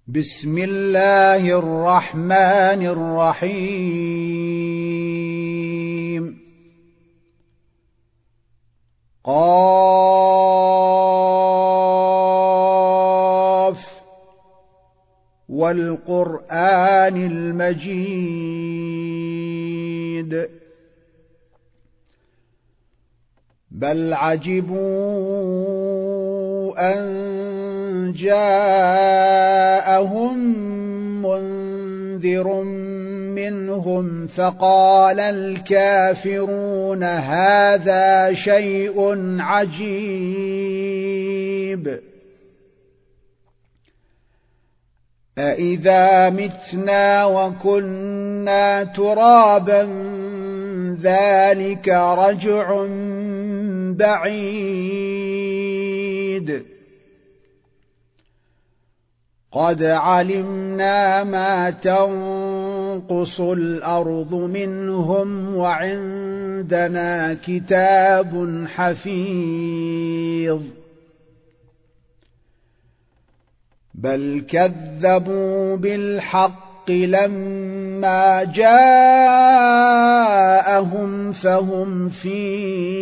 بسم الله الرحمن الرحيم قاف والقرآن المجيد بل عجبوا أن جاءهم منذر منهم فقال الكافرون هذا شيء عجيب أإذا متنا وكنا ترابا ذلك رجع بعيد قد علمنا ما تنقص الأرض منهم وعندنا كتاب حفيظ بل كذبوا بالحق لما جاءهم فهم في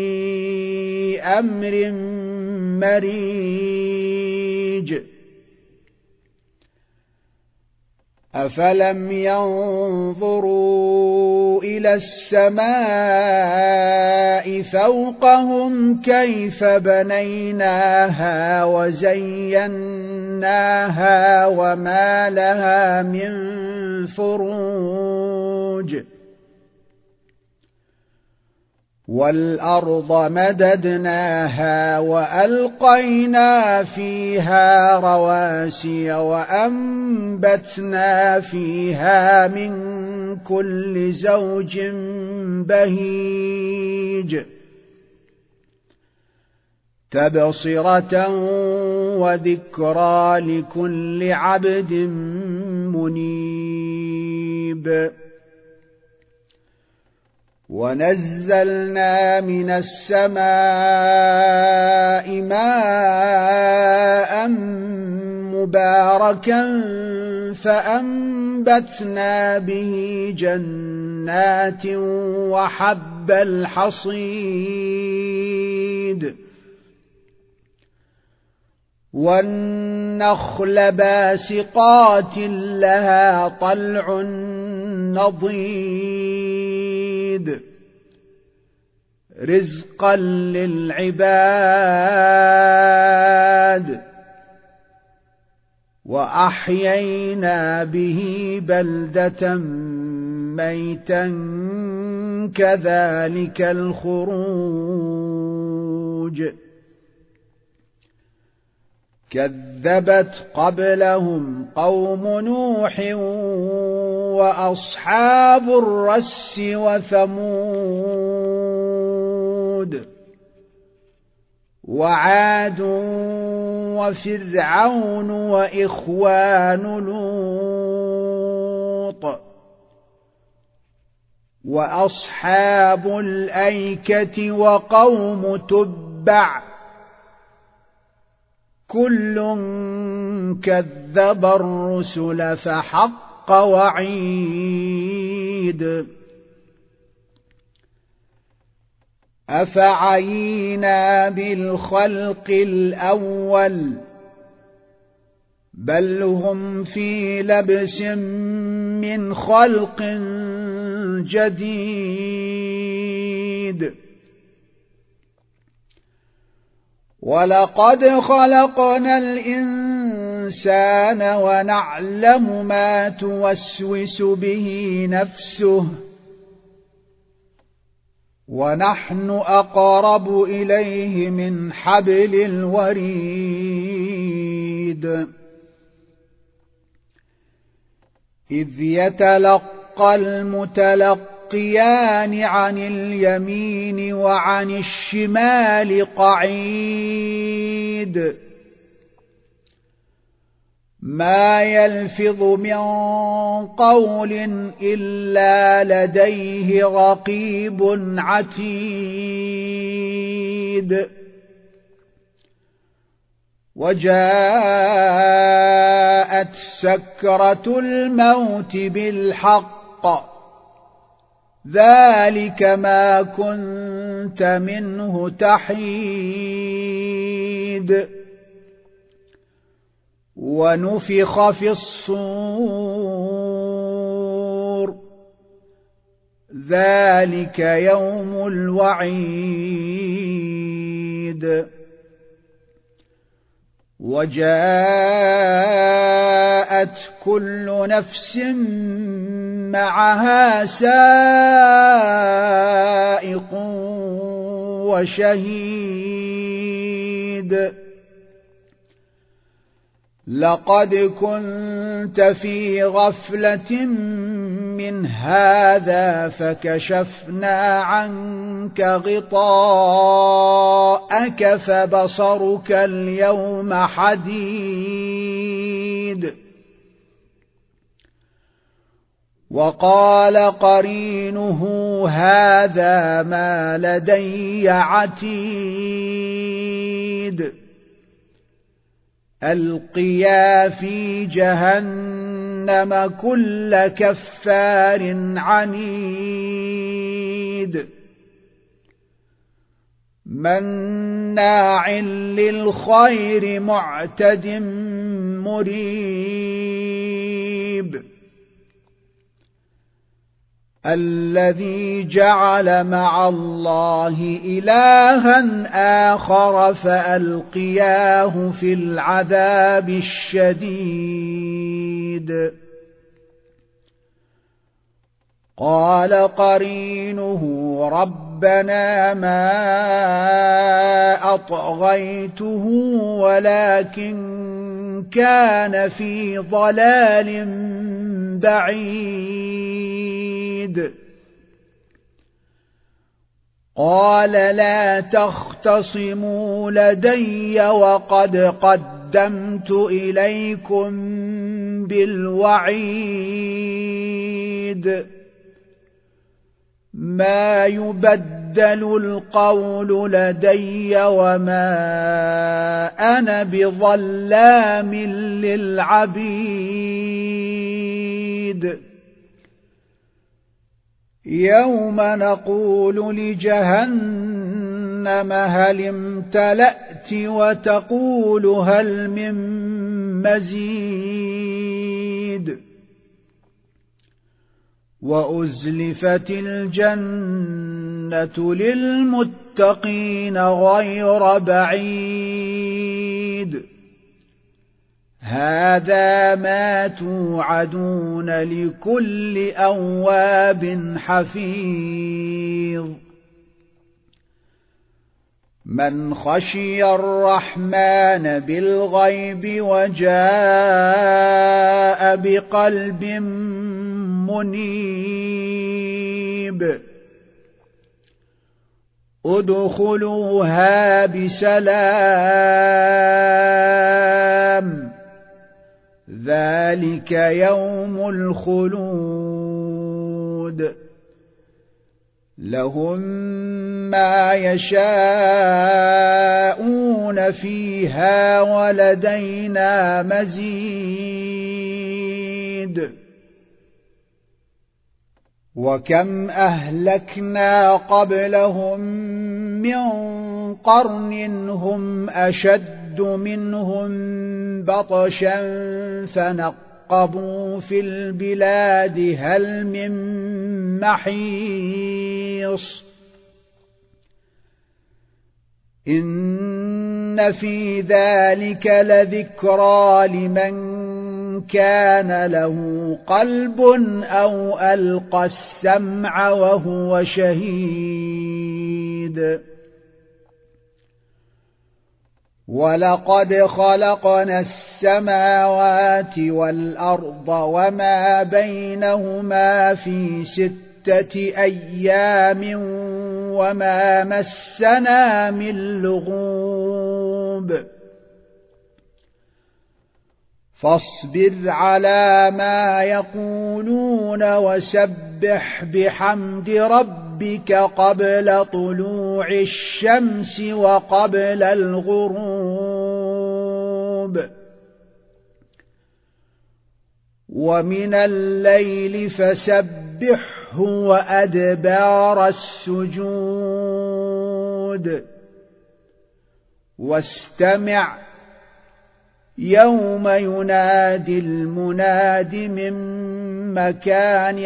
أمر مريج أفلم ينظروا إلى السماء فوقهم كيف بنيناها وزيناها وما لها من فروج والأرض مددناها وألقينا فيها رواسي وأنبتنا فيها من كل زوج بهيج تبصرة وذكرى لكل عبد منيب ونزلنا من السماء ماء مباركا فأنبتنا به جنات وحب الحصيد والنخل باسقات لها طلع نضيد رزقا للعباد وأحيينا به بلدة ميتا كذلك الخروج كذبت قبلهم قوم نوح وأصحاب الرس وثمود وعاد وفرعون وإخوان لوط وأصحاب الأيكة وقوم تبع كل كذب الرسل فحق وعيد أفعينا بالخلق الأول بل هم في لبس من خلق جديد ولقد خلقنا الإنسان ونعلم ما توسوس به نفسه ونحن أقرب إليه من حبل الوريد إذ يتلقى المتلقيان عن اليمين وعن الشمال قعيد ما يلفظ من قول إلا لديه رقيب عتيد وجاءت سكرة الموت بالحق ذلك ما كنت منه تحيد ونفخ في الصور ذلك يوم الوعيد وجاءت كل نفس معها سائق وشهيد لقد كنت في غفلة من هذا فكشفنا عنك غطاءك فبصرك اليوم حديد وقال قرينه هذا ما لدي عتيد ألقيا في جهنم كل كفار عنيد مناع للخير معتد مريب الذي جعل مع الله إلها آخر فألقياه في العذاب الشديد قال قرينه ربنا ما أطغيته ولكن كان في ضلال بعيد قال لا تختصموا لدي وقد قدمت إليكم بالوعيد ما يبدل القول لدي وما أنا بظلام للعبيد يوم نقول لجهنم هل امتلأت وتقول هل من مزيد وأزلفت الجنة للمتقين غير بعيد هذا ما توعدون لكل أواب حفيظ من خشي الرحمن بالغيب وجاء بقلب منيب ادخلوها بسلام ذلك يوم الخلود لهم ما يشاءون فيها ولدينا مزيد وكم أهلكنا قبلهم من قرن هم أشد منهم بطشا فنقبوا في البلاد هل من محيص إن في ذلك لذكرى لمن كان له قلب أو ألقى السمع وهو شهيد ولقد خلقنا السماوات والأرض وما بينهما في 6 أيام وما مسنا من لغوب فاصبر على ما يقولون وسبح بحمد ربك قبل طلوع الشمس وقبل الغروب ومن الليل فسبحه وأدبار السجود واستمع يوم ينادي المناد من مكان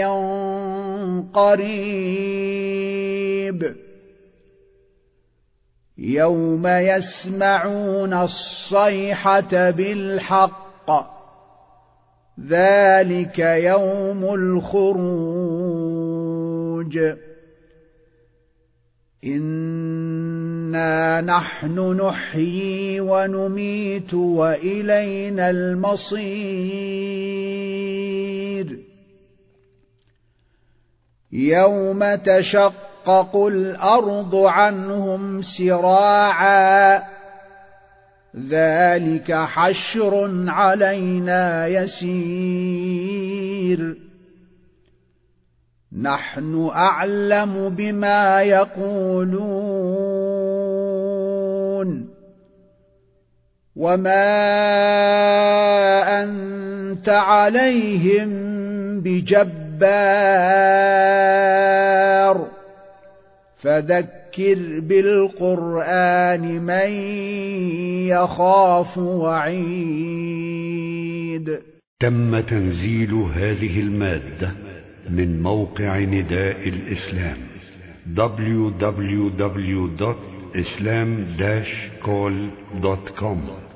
قريب يوم يسمعون الصيحة بالحق ذلك يوم الخروج إنا نحن نحيي ونميت وإلينا المصير يوم تشقق الأرض عنهم سراعا ذلك حشر علينا يسير نحن أعلم بما يقولون وما أنت عليهم بجبار فذكر بالقرآن من يخاف وعيد. تم تنزيل هذه المادة من موقع نداء الإسلام www.islam-call.com